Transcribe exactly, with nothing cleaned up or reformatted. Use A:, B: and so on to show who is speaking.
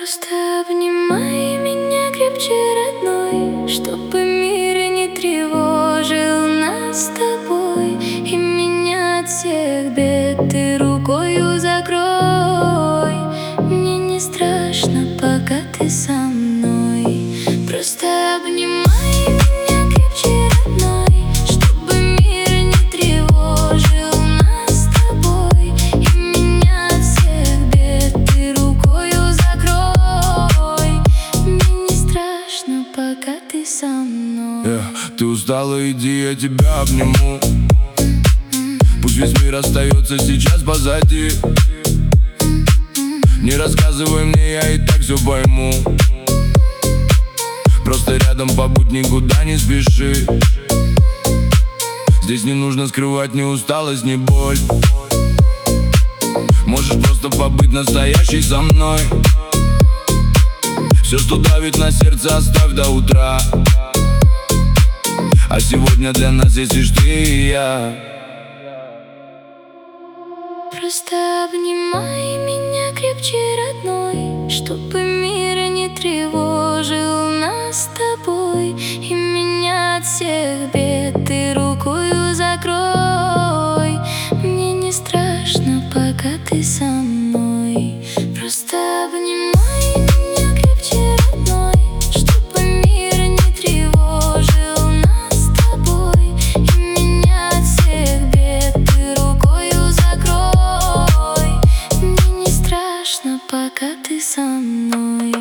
A: Просто обнимай меня крепче, родной, чтобы мир не тревожил нас с тобой. И меня от всех бед ты рукою закрой. Мне не страшно, пока ты со мной. Просто обнимай меня крепче, родной, чтобы мир не тревожил нас с тобой. И меня от всех бед ты рукою закрой. Мне не страшно, пока ты со мной.
B: yeah. Ты устала, иди, я тебя обниму. Пусть весь мир остается сейчас позади. Не рассказывай мне, я и так все пойму. Просто рядом побудь, никуда не спеши. Здесь не нужно скрывать ни усталость, ни боль. Можешь просто побыть настоящей со мной. Все, что давит на сердце, оставь до утра. А сегодня для нас есть лишь ты и я.
A: Просто обнимай меня крепче, родной, чтобы мир не тревожил нас с тобой. И меня от всех бед ты рукою закрой. Мне не страшно, пока ты со мной. Просто обнимай меня крепче, родной, чтобы мир не тревожил нас с тобой. И меня от всех бед ты рукою закрой. Мне не страшно, пока ты со мной.